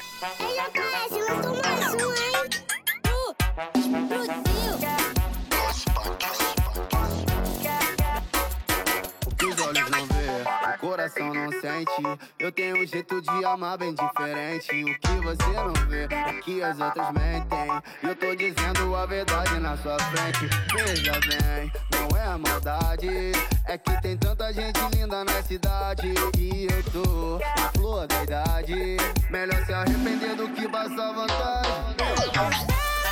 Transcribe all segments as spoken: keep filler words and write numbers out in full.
Ela conhece, lançou mais um, hein? Tu, explodiu. O que os olhos não vê, o coração não sente. Eu tenho um jeito de amar bem diferente. O que você não vê, é que as outras mentem. E eu tô dizendo a verdade na sua frente. Veja bem, não é a maldade, é que tem tanta gente linda na cidade. E eu tô na flor da idade. Melhor se arrepender do que passar vantagem.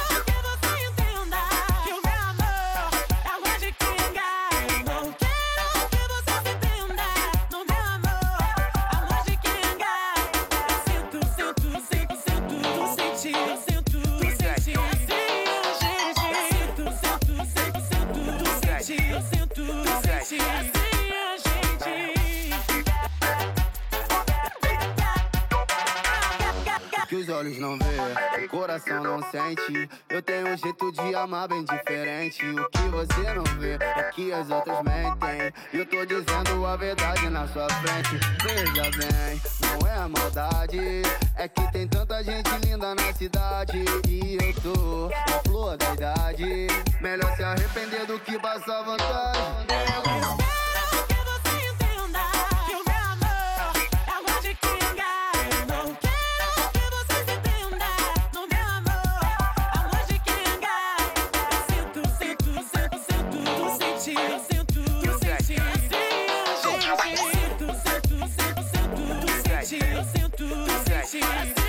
Eu sinto, tu sente, assim a gente. O que os olhos não vê, o coração não sente. Eu tenho um jeito de amar bem diferente. O que você não vê, é que as outras mentem. E eu tô dizendo a verdade na sua frente. Veja bem, não é a maldade, é que tem tanta gente linda na cidade. E eu tô na flor da idade. Melhor se arrepender do que passar vantagem. Eu sinto, tu sente, assim a gente. Eu sinto, sinto, sinto, sinto, tu sente. Eu sinto, tu sente.